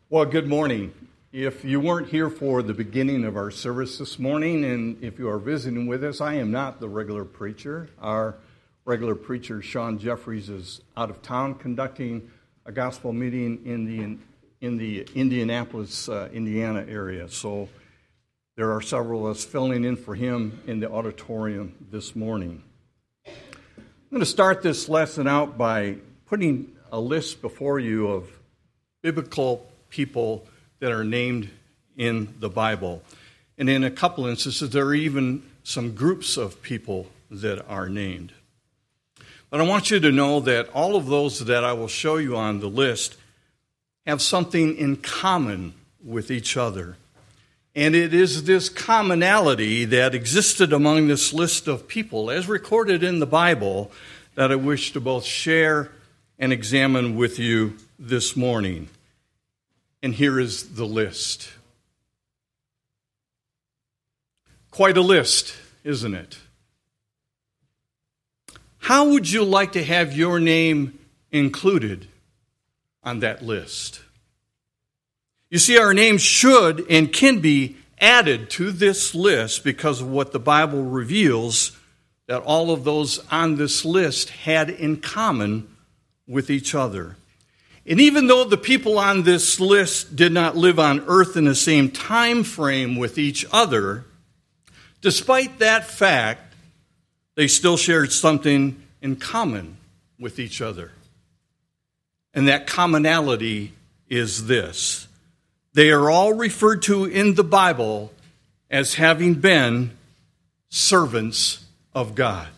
Well, good morning. If you weren't here for the beginning of our service this morning, and if you are visiting with us, I am not the regular preacher. Our regular preacher, Sean Jeffries, is out of town conducting a gospel meeting in the Indianapolis, Indiana area. So there are several of us filling in for him in the auditorium this morning. I'm going to start this lesson out by putting a list before you of biblical people that are named in the Bible. And in a couple instances, there are even some groups of people that are named. But I want you to know that all of those that I will show you on the list have something in common with each other. And it is this commonality that existed among this list of people, as recorded in the Bible, that I wish to both share and examine with you this morning. And here is the list. Quite a list, isn't it? How would you like to have your name included on that list? You see, our names should and can be added to this list because of what the Bible reveals that all of those on this list had in common with each other. And even though the people on this list did not live on earth in the same time frame with each other, despite that fact, they still shared something in common with each other. And that commonality is this. They are all referred to in the Bible as having been servants of God.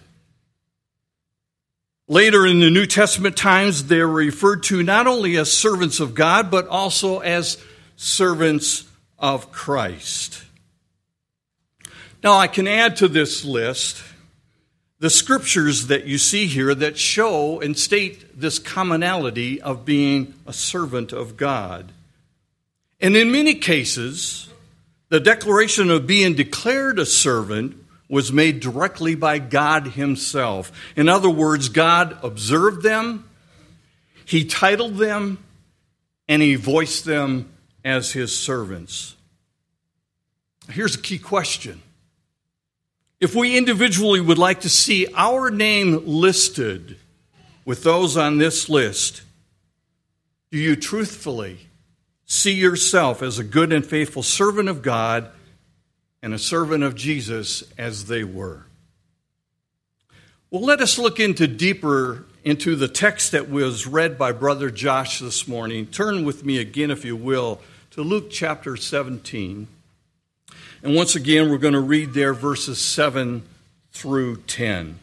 Later in the New Testament times, they are referred to not only as servants of God, but also as servants of Christ. Now, I can add to this list the scriptures that you see here that show and state this commonality of being a servant of God. And in many cases, the declaration of being declared a servant was made directly by God himself. In other words, God observed them, he titled them, and he voiced them as his servants. Here's a key question. If we individually would like to see our name listed with those on this list, do you truthfully see yourself as a good and faithful servant of God and a servant of Jesus as they were? Well, let us look deeper into the text that was read by Brother Josh this morning. Turn with me again, if you will, to Luke chapter 17. And once again, we're going to read there verses 7 through 10.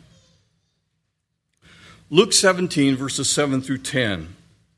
Luke 17, verses 7 through 10.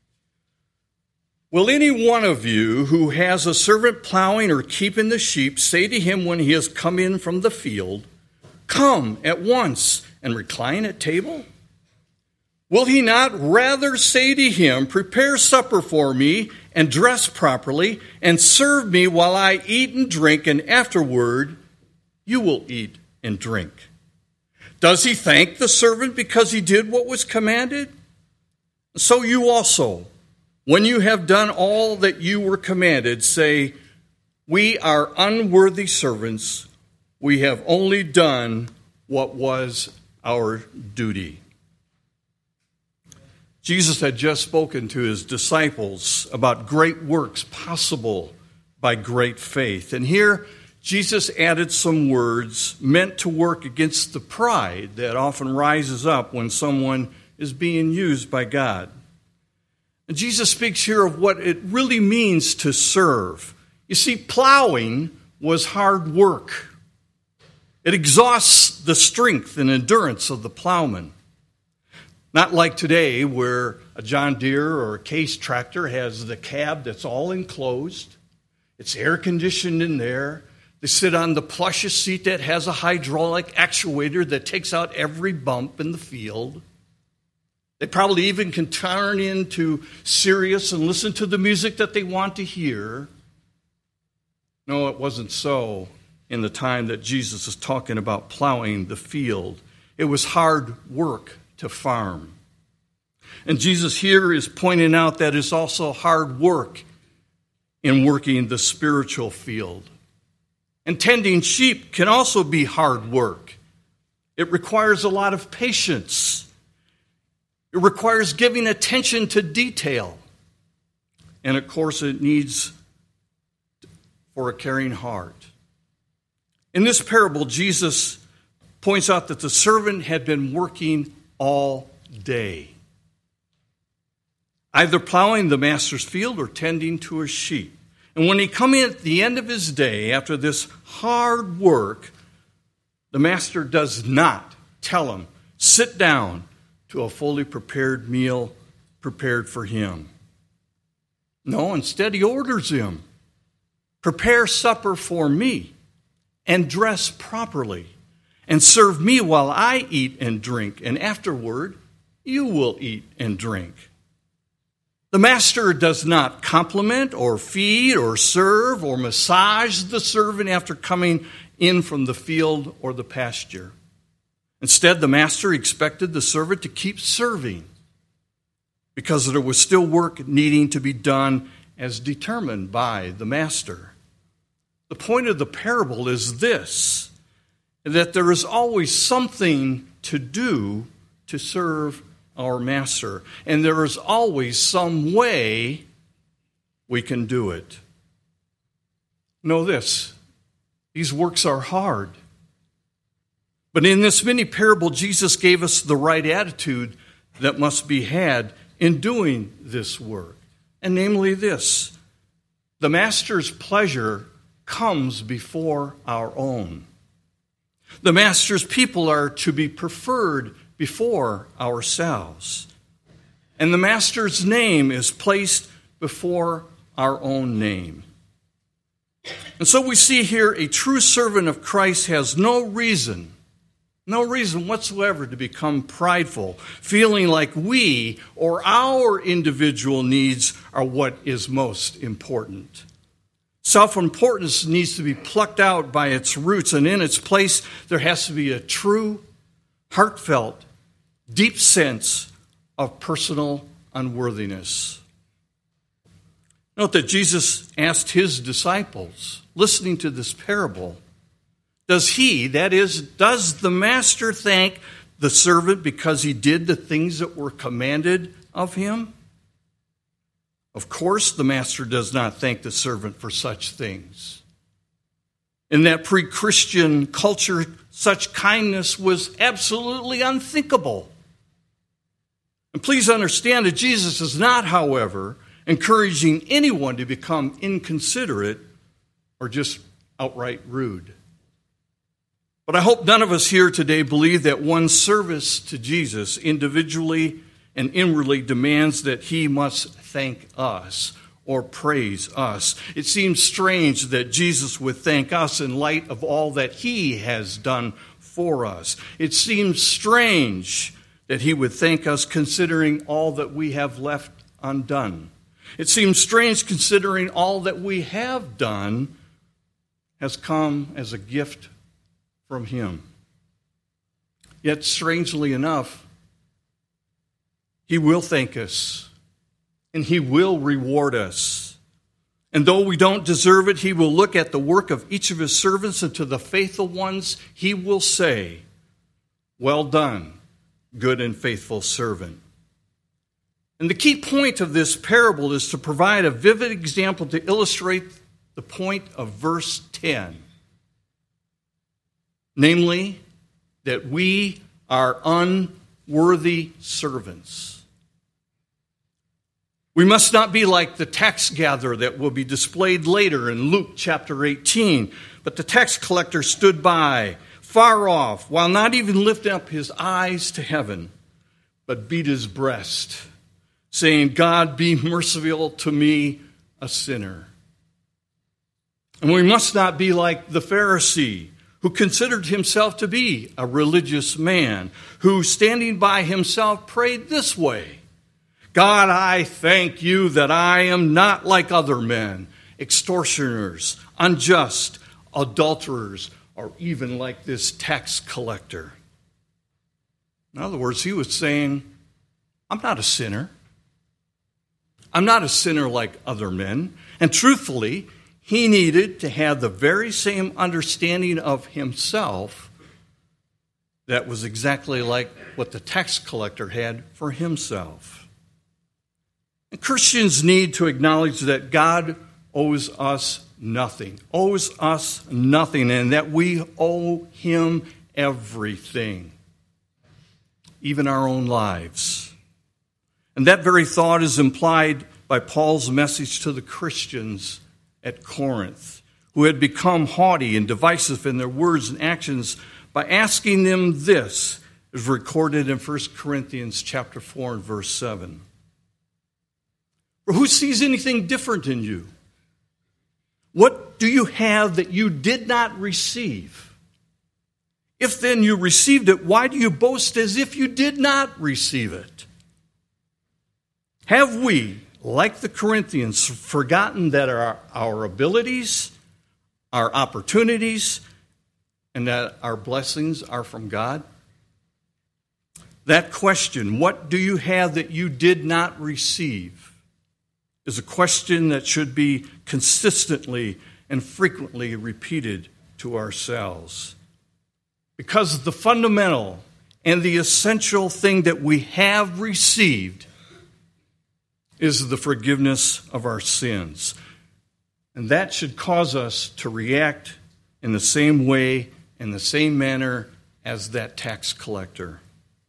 Will any one of you who has a servant plowing or keeping the sheep say to him when he has come in from the field, "Come at once and recline at table"? Will he not rather say to him, "Prepare supper for me and dress properly and serve me while I eat and drink, and afterward you will eat and drink"? Does he thank the servant because he did what was commanded? So you also, when you have done all that you were commanded, say, "We are unworthy servants. We have only done what was our duty." Jesus had just spoken to his disciples about great works possible by great faith. And here, Jesus added some words meant to work against the pride that often rises up when someone is being used by God. And Jesus speaks here of what it really means to serve. You see, plowing was hard work. It exhausts the strength and endurance of the plowman. Not like today where a John Deere or a Case tractor has the cab that's all enclosed. It's air conditioned in there. They sit on the plushest seat that has a hydraulic actuator that takes out every bump in the field. They probably even can turn into Sirius and listen to the music that they want to hear. No, it wasn't so in the time that Jesus is talking about plowing the field. It was hard work to farm. And Jesus here is pointing out that it's also hard work in working the spiritual field. And tending sheep can also be hard work. It requires a lot of patience. It requires giving attention to detail. And of course, it needs for a caring heart. In this parable, Jesus points out that the servant had been working all day, either plowing the master's field or tending to his sheep. And when he come in at the end of his day, after this hard work, the master does not tell him, sit down to a fully prepared meal prepared for him. No, instead he orders him, prepare supper for me and dress properly and serve me while I eat and drink, and afterward you will eat and drink. The master does not compliment or feed or serve or massage the servant after coming in from the field or the pasture. Instead, the master expected the servant to keep serving because there was still work needing to be done as determined by the master. The point of the parable is this, that there is always something to do to serve our master, and there is always some way we can do it. Know this, these works are hard. But in this mini parable, Jesus gave us the right attitude that must be had in doing this work. And namely this, the master's pleasure comes before our own. The master's people are to be preferred before ourselves. And the master's name is placed before our own name. And so we see here a true servant of Christ has no reason whatsoever to become prideful, feeling like we or our individual needs are what is most important. Self-importance needs to be plucked out by its roots, and in its place there has to be a true, heartfelt, deep sense of personal unworthiness. Note that Jesus asked his disciples, listening to this parable, does the master thank the servant because he did the things that were commanded of him? Of course, the master does not thank the servant for such things. In that pre-Christian culture, such kindness was absolutely unthinkable. And please understand that Jesus is not, however, encouraging anyone to become inconsiderate or just outright rude. But I hope none of us here today believe that one's service to Jesus individually and inwardly demands that he must thank us or praise us. It seems strange that Jesus would thank us in light of all that he has done for us. It seems strange that he would thank us considering all that we have left undone. It seems strange considering all that we have done has come as a gift from him. Yet, strangely enough, he will thank us, and he will reward us. And though we don't deserve it, he will look at the work of each of his servants, and to the faithful ones, he will say, well done, good and faithful servant. And the key point of this parable is to provide a vivid example to illustrate the point of verse 10. Namely, that we are unworthy servants. We must not be like the tax gatherer that will be displayed later in Luke chapter 18. But the tax collector stood by, far off, while not even lifting up his eyes to heaven, but beat his breast, saying, God, be merciful to me, a sinner. And we must not be like the Pharisee, who considered himself to be a religious man, who, standing by himself, prayed this way, God, I thank you that I am not like other men, extortioners, unjust, adulterers, or even like this tax collector. In other words, he was saying, I'm not a sinner. I'm not a sinner like other men. And truthfully, he needed to have the very same understanding of himself that was exactly like what the tax collector had for himself. And Christians need to acknowledge that God owes us nothing, and that we owe him everything, even our own lives. And that very thought is implied by Paul's message to the Christians at Corinth, who had become haughty and divisive in their words and actions, by asking them this, as recorded in 1 Corinthians chapter 4 and verse 7. For who sees anything different in you? What do you have that you did not receive? If then you received it, why do you boast as if you did not receive it? Have we, like the Corinthians, forgotten that our abilities, our opportunities, and that our blessings are from God? That question, what do you have that you did not receive, is a question that should be consistently and frequently repeated to ourselves. Because the fundamental and the essential thing that we have received is the forgiveness of our sins. And that should cause us to react in the same way, in the same manner as that tax collector.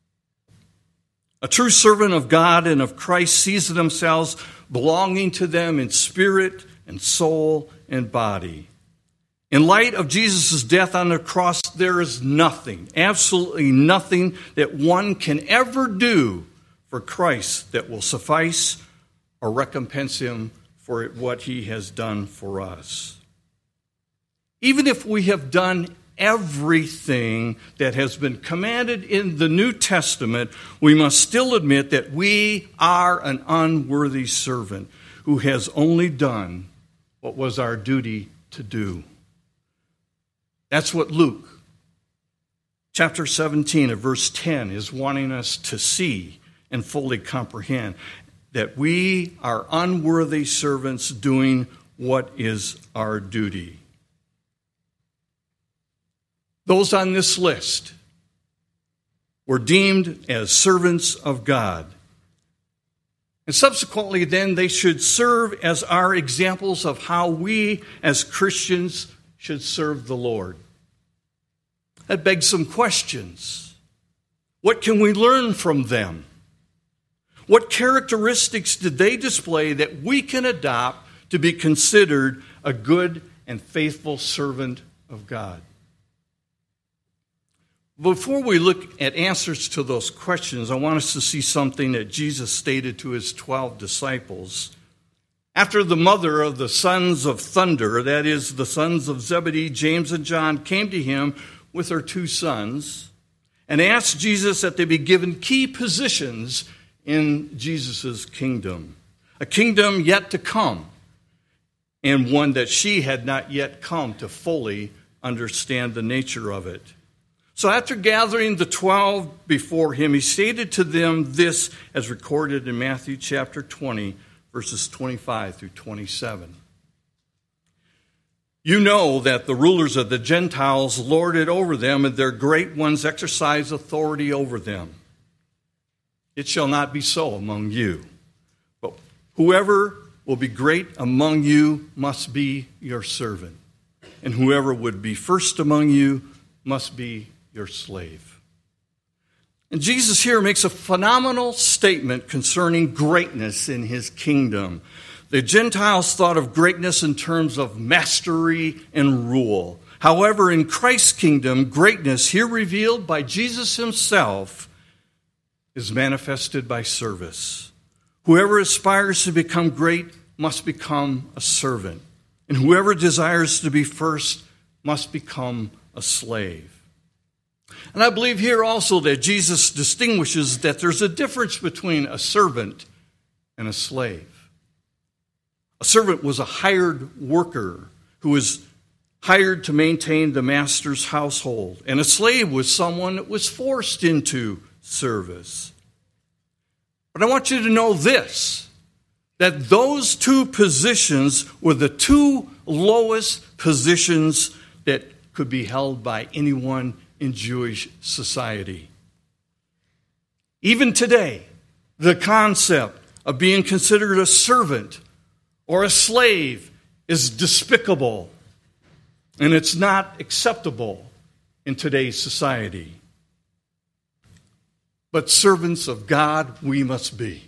A true servant of God and of Christ sees themselves belonging to them in spirit and soul and body. In light of Jesus' death on the cross, there is nothing, absolutely nothing that one can ever do for Christ that will suffice or recompense him for what he has done for us. Even if we have done everything that has been commanded in the New Testament, we must still admit that we are an unworthy servant who has only done what was our duty to do. That's what Luke chapter 17 of verse 10 is wanting us to see and fully comprehend, that we are unworthy servants doing what is our duty. Those on this list were deemed as servants of God. And subsequently, then, they should serve as our examples of how we as Christians should serve the Lord. That begs some questions. What can we learn from them? What characteristics did they display that we can adopt to be considered a good and faithful servant of God? Before we look at answers to those questions, I want us to see something that Jesus stated to his 12 disciples. After the mother of the sons of thunder, that is, the sons of Zebedee, James and John, came to him with her two sons and asked Jesus that they be given key positions in Jesus' kingdom, a kingdom yet to come, and one that she had not yet come to fully understand the nature of it. So after gathering the 12 before him, he stated to them this, as recorded in Matthew chapter 20, verses 25 through 27. You know that the rulers of the Gentiles lord it over them, and their great ones exercise authority over them. It shall not be so among you. But whoever will be great among you must be your servant, and whoever would be first among you must be your slave. And Jesus here makes a phenomenal statement concerning greatness in his kingdom. The Gentiles thought of greatness in terms of mastery and rule. However, in Christ's kingdom, greatness, here revealed by Jesus himself, is manifested by service. Whoever aspires to become great must become a servant, and whoever desires to be first must become a slave. And I believe here also that Jesus distinguishes that there's a difference between a servant and a slave. A servant was a hired worker who was hired to maintain the master's household, and a slave was someone that was forced into service. But I want you to know this, that those two positions were the two lowest positions that could be held by anyone in Jewish society. Even today, the concept of being considered a servant or a slave is despicable, and it's not acceptable in today's society. But servants of God we must be.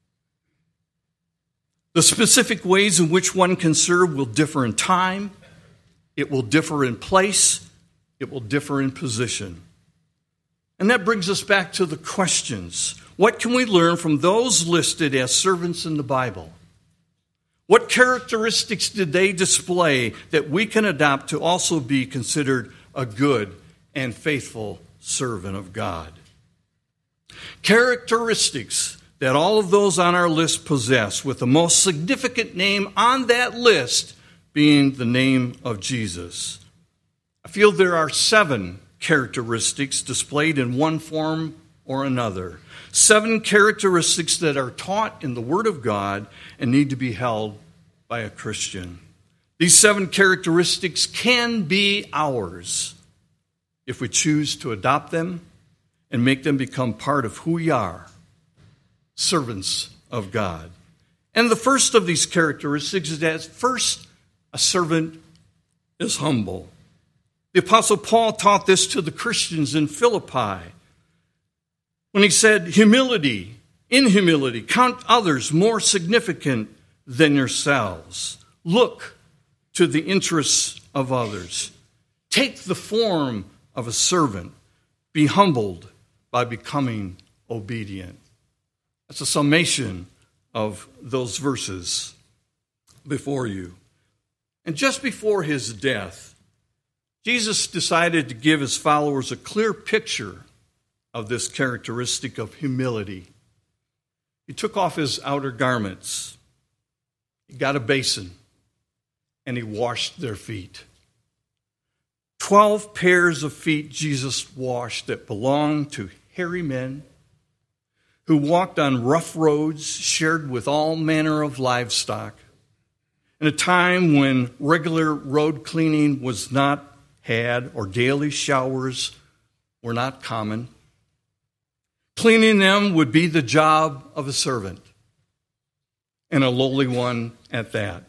The specific ways in which one can serve will differ in time, it will differ in place, it will differ in position. And that brings us back to the questions. What can we learn from those listed as servants in the Bible? What characteristics did they display that we can adopt to also be considered a good and faithful servant of God? Characteristics that all of those on our list possess, with the most significant name on that list being the name of Jesus. I feel there are 7 characteristics displayed in one form or another. 7 characteristics that are taught in the Word of God and need to be held by a Christian. These 7 characteristics can be ours if we choose to adopt them and make them become part of who we are, servants of God. And the first of these characteristics is that first, a servant is humble. The Apostle Paul taught this to the Christians in Philippi when he said, in humility, count others more significant than yourselves. Look to the interests of others. Take the form of a servant. Be humbled by becoming obedient. That's a summation of those verses before you. And just before his death, Jesus decided to give his followers a clear picture of this characteristic of humility. He took off his outer garments, he got a basin, and he washed their feet. 12 pairs of feet Jesus washed that belonged to hairy men who walked on rough roads shared with all manner of livestock in a time when regular road cleaning was not had or daily showers were not common. Cleaning them would be the job of a servant, and a lowly one at that.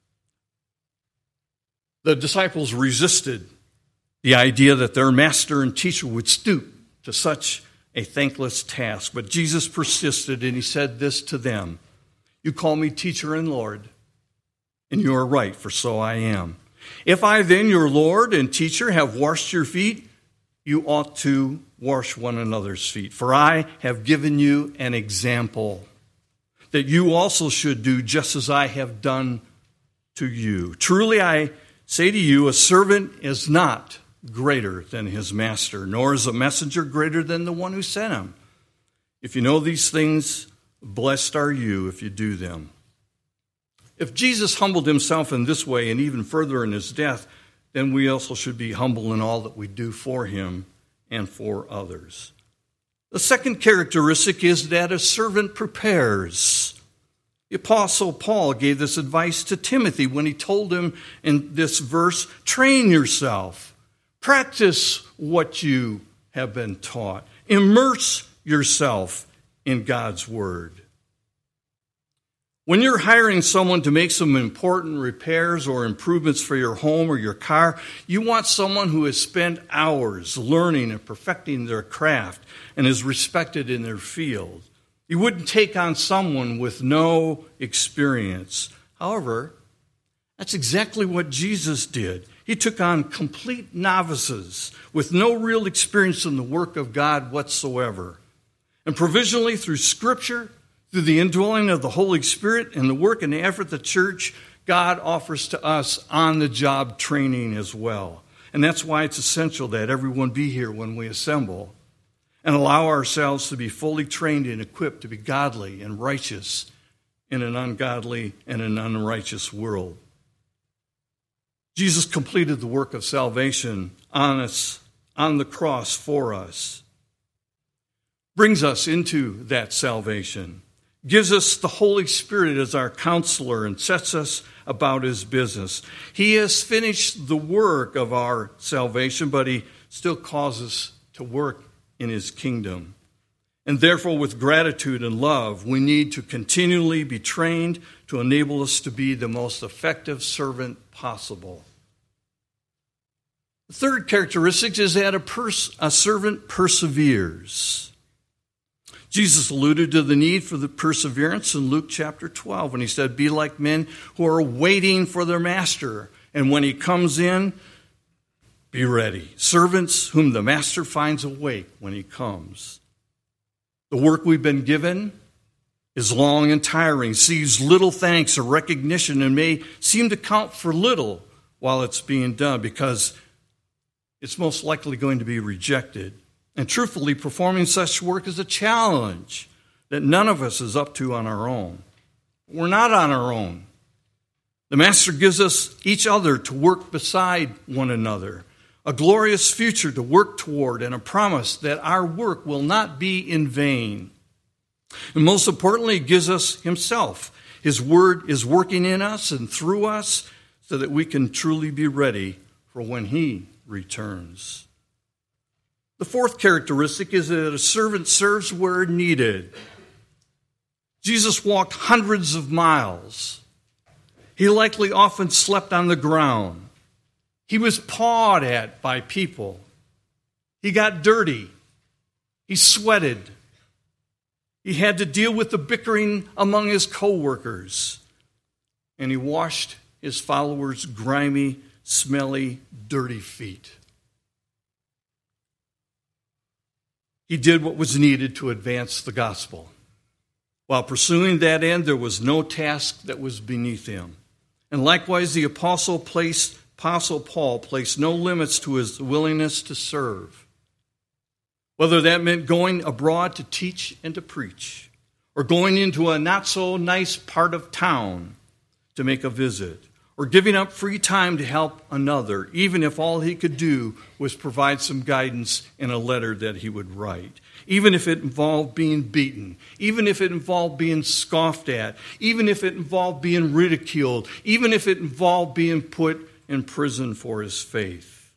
The disciples resisted the idea that their master and teacher would stoop to such a thankless task. But Jesus persisted, and he said this to them: "You call me teacher and Lord, and you are right, for so I am. If I then, your Lord and teacher, have washed your feet, you ought to wash one another's feet. For I have given you an example that you also should do just as I have done to you. Truly I say to you, a servant is not greater than his master, nor is a messenger greater than the one who sent him. If you know these things, blessed are you if you do them." If Jesus humbled himself in this way and even further in his death, then we also should be humble in all that we do for him and for others. The second characteristic is that a servant prepares. The Apostle Paul gave this advice to Timothy when he told him in this verse, train yourself, practice what you have been taught, immerse yourself in God's word. When you're hiring someone to make some important repairs or improvements for your home or your car, you want someone who has spent hours learning and perfecting their craft and is respected in their field. You wouldn't take on someone with no experience. However, that's exactly what Jesus did. He took on complete novices with no real experience in the work of God whatsoever. And provisionally through Scripture, through the indwelling of the Holy Spirit and the work and the effort of the church, God offers to us on-the-job training as well. And that's why it's essential that everyone be here when we assemble and allow ourselves to be fully trained and equipped to be godly and righteous in an ungodly and an unrighteous world. Jesus completed the work of salvation on the cross for us, brings us into that salvation. gives us the Holy Spirit as our counselor, and sets us about his business. He has finished the work of our salvation, but he still calls us to work in his kingdom. And therefore, with gratitude and love, we need to continually be trained to enable us to be the most effective servant possible. The third characteristic is that a servant perseveres. Jesus alluded to the need for the perseverance in Luke chapter 12 when he said, "Be like men who are waiting for their master, and when he comes in, be ready. Servants whom the master finds awake when he comes." The work we've been given is long and tiring, sees little thanks or recognition, and may seem to count for little while it's being done because it's most likely going to be rejected. And truthfully, performing such work is a challenge that none of us is up to on our own. We're not on our own. The Master gives us each other to work beside one another, a glorious future to work toward, and a promise that our work will not be in vain. And most importantly, he gives us himself. His word is working in us and through us so that we can truly be ready for when he returns. The fourth characteristic is that a servant serves where needed. Jesus walked hundreds of miles. He likely often slept on the ground. He was pawed at by people. He got dirty. He sweated. He had to deal with the bickering among his co-workers. And he washed his followers' grimy, smelly, dirty feet. He did what was needed to advance the gospel. While pursuing that end, there was no task that was beneath him. And likewise, the Apostle Paul placed no limits to his willingness to serve. Whether that meant going abroad to teach and to preach, or going into a not-so-nice part of town to make a visit, or giving up free time to help another, even if all he could do was provide some guidance in a letter that he would write, even if it involved being beaten, even if it involved being scoffed at, even if it involved being ridiculed, even if it involved being put in prison for his faith.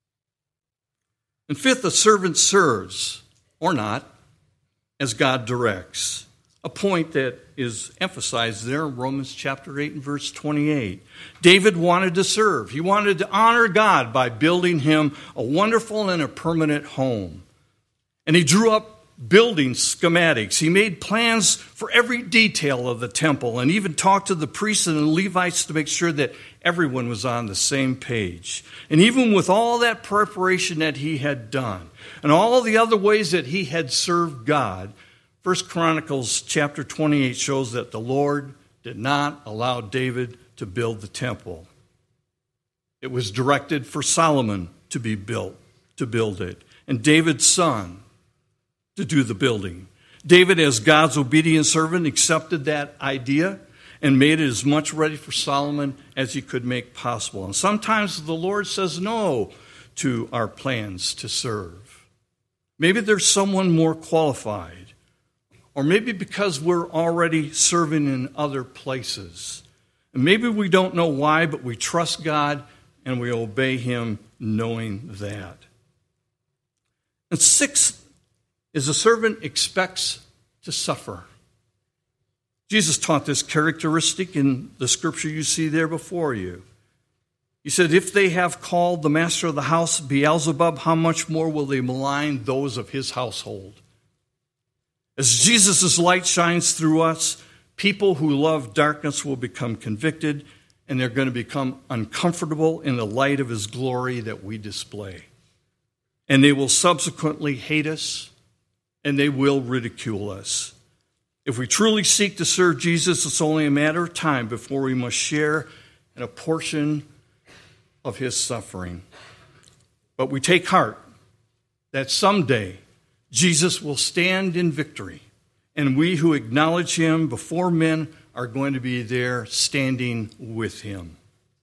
And fifth, a servant serves, or not, as God directs. A point that is emphasized there in Romans chapter 8 and verse 28. David wanted to serve. He wanted to honor God by building him a wonderful and a permanent home. And he drew up building schematics. He made plans for every detail of the temple and even talked to the priests and the Levites to make sure that everyone was on the same page. And even with all that preparation that he had done and all the other ways that he had served God, 1 Chronicles chapter 28 shows that the Lord did not allow David to build the temple. It was directed for Solomon to build it, and David's son to do the building. David, as God's obedient servant, accepted that idea and made it as much ready for Solomon as he could make possible. And sometimes the Lord says no to our plans to serve. Maybe there's someone more qualified. Or maybe because we're already serving in other places. And maybe we don't know why, but we trust God and we obey him knowing that. And sixth is a servant expects to suffer. Jesus taught this characteristic in the scripture you see there before you. He said, if they have called the master of the house Beelzebub, how much more will they malign those of his household? As Jesus' light shines through us, people who love darkness will become convicted, and they're going to become uncomfortable in the light of his glory that we display. And they will subsequently hate us, and they will ridicule us. If we truly seek to serve Jesus, it's only a matter of time before we must share in a portion of his suffering. But we take heart that someday Jesus will stand in victory, and we who acknowledge him before men are going to be there standing with him.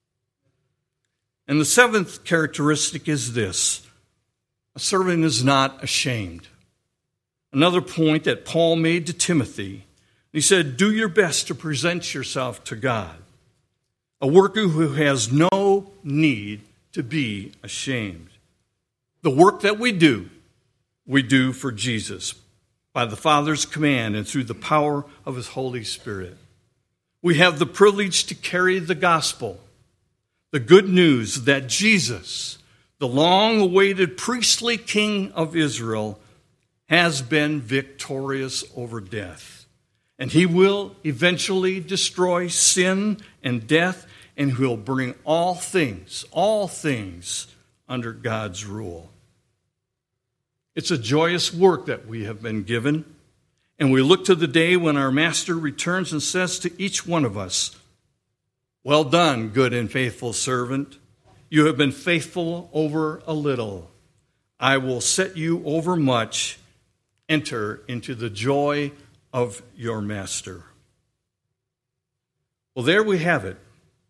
And the seventh characteristic is this: a servant is not ashamed. Another point that Paul made to Timothy: He said, do your best to present yourself to God, a worker who has no need to be ashamed. The work that we do for Jesus by the Father's command and through the power of his Holy Spirit. We have the privilege to carry the gospel, the good news that Jesus, the long-awaited priestly King of Israel, has been victorious over death. And he will eventually destroy sin and death, and he will bring all things under God's rule. It's a joyous work that we have been given, and we look to the day when our Master returns and says to each one of us, well done, good and faithful servant. You have been faithful over a little. I will set you over much. Enter into the joy of your Master. Well, there we have it.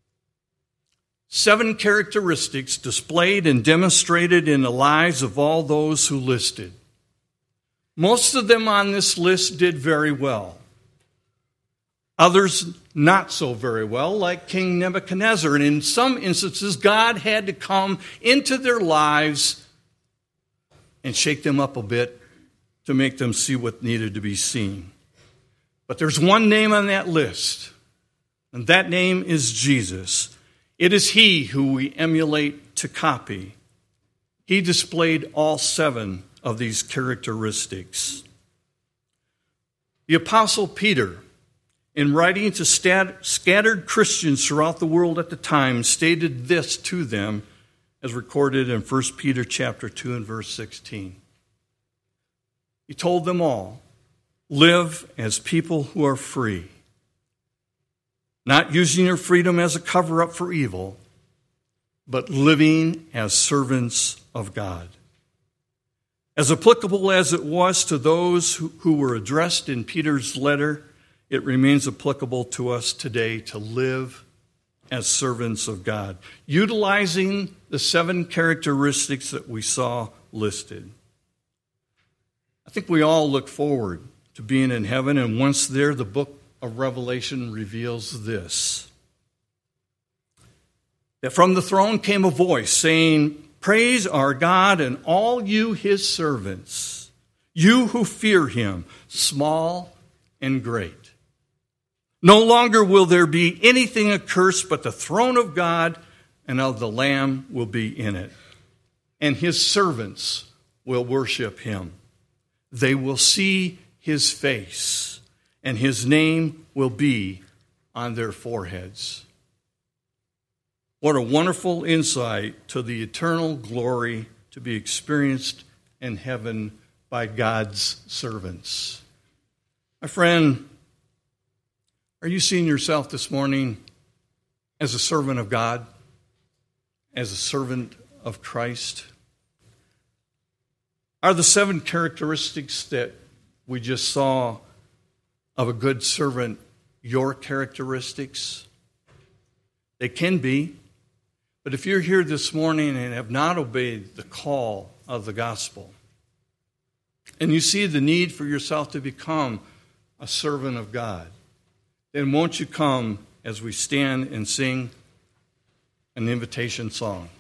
7 characteristics displayed and demonstrated in the lives of all those who listed. Most of them on this list did very well. Others not so very well, like King Nebuchadnezzar. And in some instances, God had to come into their lives and shake them up a bit to make them see what needed to be seen. But there's one name on that list, and that name is Jesus. It is he who we emulate to copy. He displayed all 7 of these characteristics. The Apostle Peter, in writing to scattered Christians throughout the world at the time, stated this to them, as recorded in 1 Peter chapter 2 and verse 16. He told them all, live as people who are free, not using your freedom as a cover-up for evil, but living as servants of God. As applicable as it was to those who were addressed in Peter's letter, it remains applicable to us today to live as servants of God, utilizing the 7 characteristics that we saw listed. I think we all look forward to being in heaven, and once there, the book of Revelation reveals this: that from the throne came a voice saying, praise our God and all you his servants, you who fear him, small and great. No longer will there be anything accursed, but the throne of God and of the Lamb will be in it, and his servants will worship him. They will see his face, and his name will be on their foreheads. What a wonderful insight to the eternal glory to be experienced in heaven by God's servants. My friend, are you seeing yourself this morning as a servant of God, as a servant of Christ? Are the 7 characteristics that we just saw of a good servant your characteristics? They can be. But if you're here this morning and have not obeyed the call of the gospel, and you see the need for yourself to become a servant of God, then won't you come as we stand and sing an invitation song?